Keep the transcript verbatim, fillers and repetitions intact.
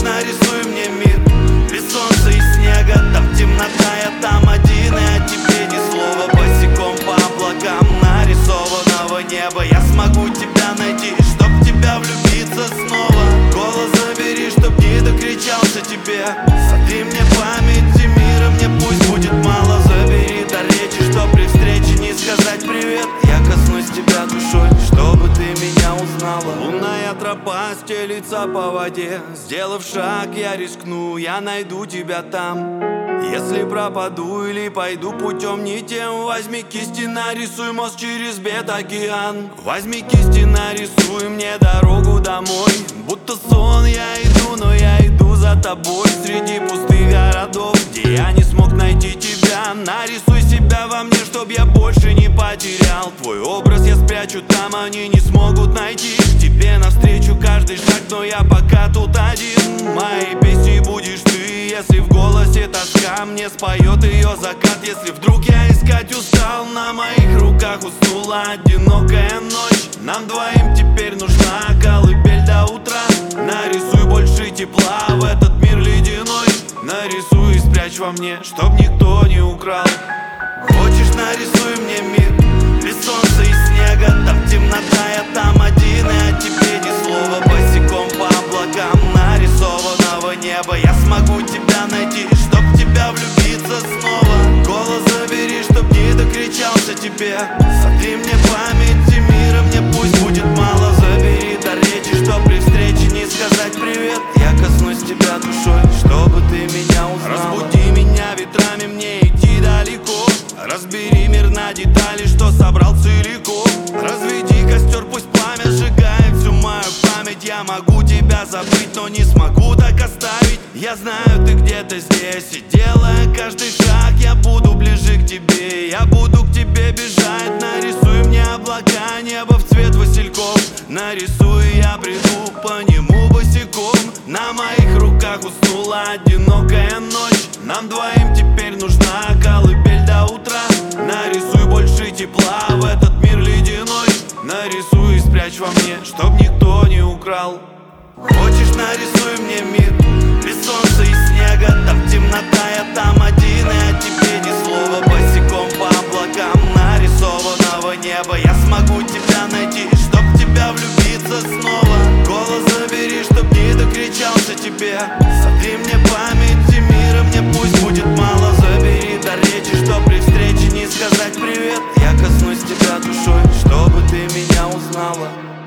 нарисуй мне мир без солнца и снега. Там темнота, я там один, и о тебе ни слова. Босиком по облакам нарисованного неба я смогу тебя найти, чтоб в тебя влюбиться снова. Голос забери, чтоб не докричался тебе. Сотри мне память и мира мне пусть будет мало. Забери до речи, чтоб при встрече не сказать привет. Я коснусь тебя душой, чтобы ты меня узнала. Лунная тропа стелится по воде. Сделав шаг, я рискну, я найду тебя там. Если пропаду или пойду путем не тем, возьми кисти, нарисуй мост через бед-океан. Возьми кисти, нарисуй мне дорогу домой. Будто сон я иду, но я иду за тобой. Среди пустых городов, где я не смог найти тебя. Нарисуй себя во мне, чтоб я больше не потерял. Твой образ я спрячу там, они не смогут найти. К тебе навстречу каждый шаг, но я пока тут один. Моей песней будешь ты, если в голосе тоска, мне споет ее закат. Если вдруг я искать устал, на моих руках уснула одинокая ночь. Нам двоим теперь нужна колыбель до утра. Нарисуй больше тепла в этот мир ледяной. Нарисуй и спрячь во мне, чтоб никто не украл. Хочешь, нарисуй мне мир без солнца и снега. Там темнота, я там один, и о тебе ни слова. Босиком по облакам нарисованного неба я смогу тебя найти, чтоб в тебя влюбиться снова. Голос забери, чтоб не докричался тебе. Сотри мне память и мира мне пусть будет мало. Забери до речи, чтоб при встрече не сказать привет. Я коснусь тебя душой, чтобы ты меня узнала. Разбуди меня ветрами, мне идти далеко. Разбери мир на детали, что собрал целиком. Разведи костер, пусть пламя сжигает всю мою память. Я могу тебя забыть, но не смогу так оставить. Я знаю, ты где-то здесь, и делая каждый шаг, я буду ближе к тебе. Я буду к тебе бежать. Нарисуй мне облака, небо в цвет васильков. Нарисуй, я приду по нему босиком. На моих руках уснула одинокая ночь. Нам двоим теперь нужна колыбель до утра. Нарисуй больше тепла в этот мир ледяной. Нарисуй и спрячь во мне, чтоб никто не украл. Хочешь, нарисуй мне мир без солнца и снега. Там темнота, я там один, и о тебе ни слова. Босиком по облакам нарисованного неба я смогу тебя найти, чтоб в тебя влюбиться снова. Голос забери, чтоб не докричался тебе. Сотри мне память и мира мне пусть будет мало. Забери до речи, чтоб при встрече не сказать привет. Я коснусь тебя душой, чтобы ты меня узнала.